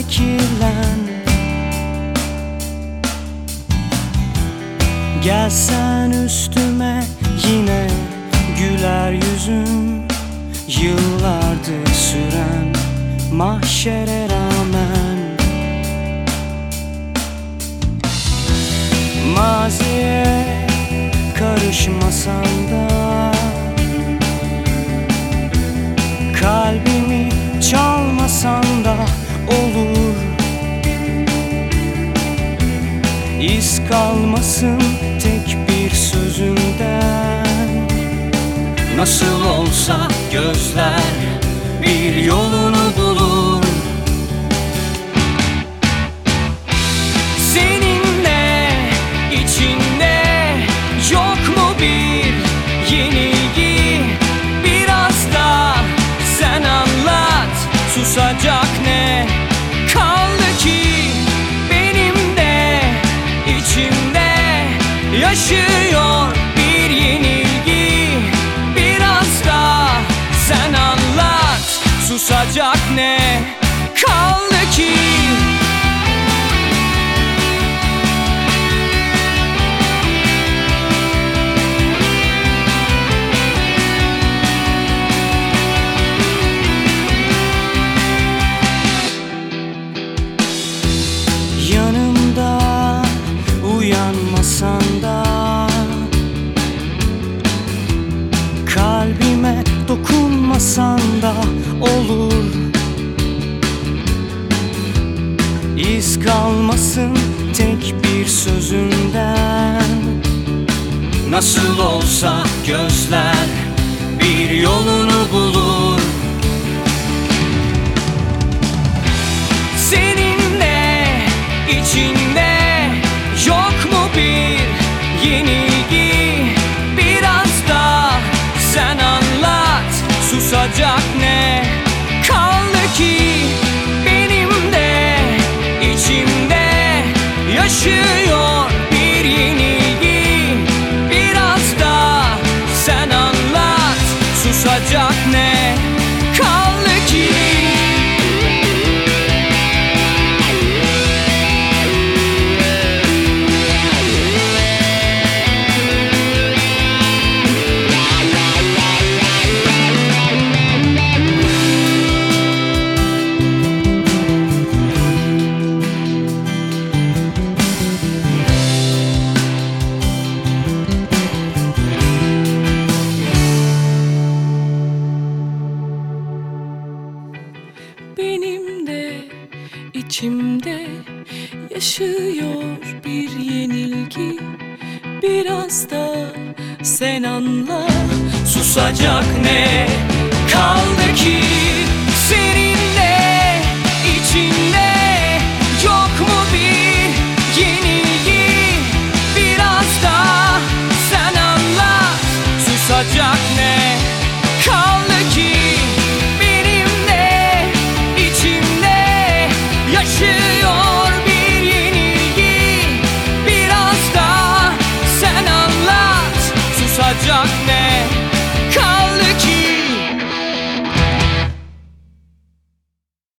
kirlen. Gelsen üstüme yine güler yüzüm, yıllardır süren mahşere rağmen. Maziye karışmasan da, kalbimi çalmasan da olur. İz kalmasın tek bir sözünden. Nasıl olsa gözler bir yolunu bulur. Seninle içinde yok mu bir yenilgi? Biraz da sen anlat, susacak ne kaldı ki? Benim de içimde yaşıyor bir yenilgi. Biraz da sen anlat, susacak ne kaldı ki? Yanımda uyanmasan da, kalbime dokunmasan da olur. İz kalmasın tek bir sözünden. Nasıl olsa gözler bir yolunu bulur. Seninle içinde yok mu bir yenilgi? Biraz da sen anlat, susacak ne kaldı ki? Benim de içimde yaşıyor bir yenilgi. Biraz da sen anlat, susacak ne kaldı ki? Benim de içimde yaşıyor bir yenilgi. Biraz da sen anla, Susacak ne kaldı ki? Seninle içinde yok mu bir yenilgi? Biraz da sen anlat, susacak ne kaldı ki? Benim de içimde yaşıyor bir yenilgi. Biraz da sen anlat, susacak ne